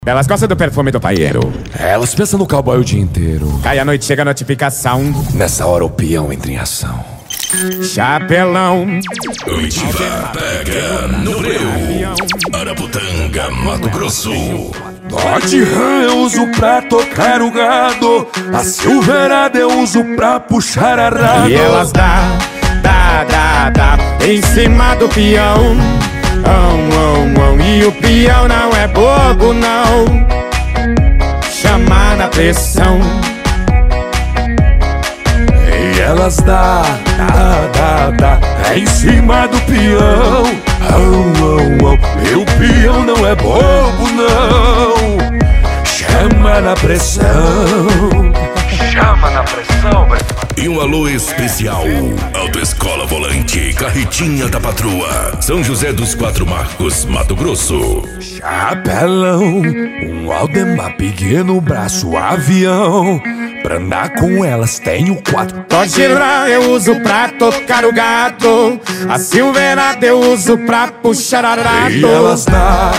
Elas gostam do perfume do paieiro. Elas pensam no cowboy o dia inteiro. Cai a noite, chega a notificação. Nessa hora o peão entra em ação. Chapelão. Oitiva pega no breu. Araputanga, Mato Grosso. Dodge Ram eu uso pra tocar o gado. A Silverado eu uso pra puxar arado. E elas dá em cima do peão. E o peão não é bobo, não. Chama na pressão. E elas dá em cima do peão. E o peão não é bobo, não. Chama na pressão. Chama na pressão, E um alô especial, Autoescola Volante, Carretinha da Patroa, São José dos Quatro Marcos, Mato Grosso. Chapelão, um Aldemar pequeno, braço avião. Pra andar com elas tenho 4. Dodge Ram eu uso pra tocar o gato. A Silverado eu uso pra puxar arado. E elas dá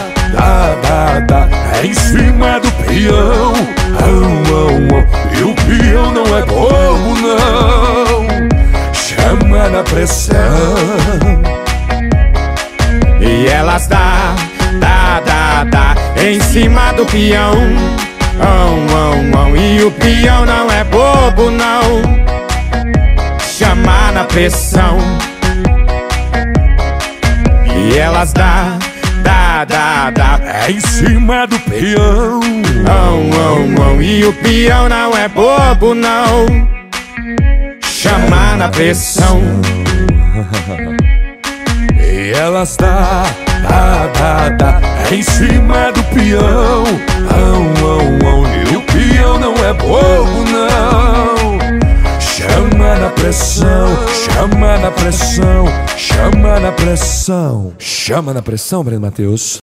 em cima do peão. E o peão não é bobo, não. Chama na pressão. E elas dá em cima do peão. E o peão não é bobo, não. Chama na pressão. E elas dá em cima do peão. E o peão não é bobo, não. Chama na pressão. E elas dá em cima do peão. E o peão não é bobo, não. Chama na pressão, chama na pressão, chama na pressão. Chama na pressão, Breno Matheus.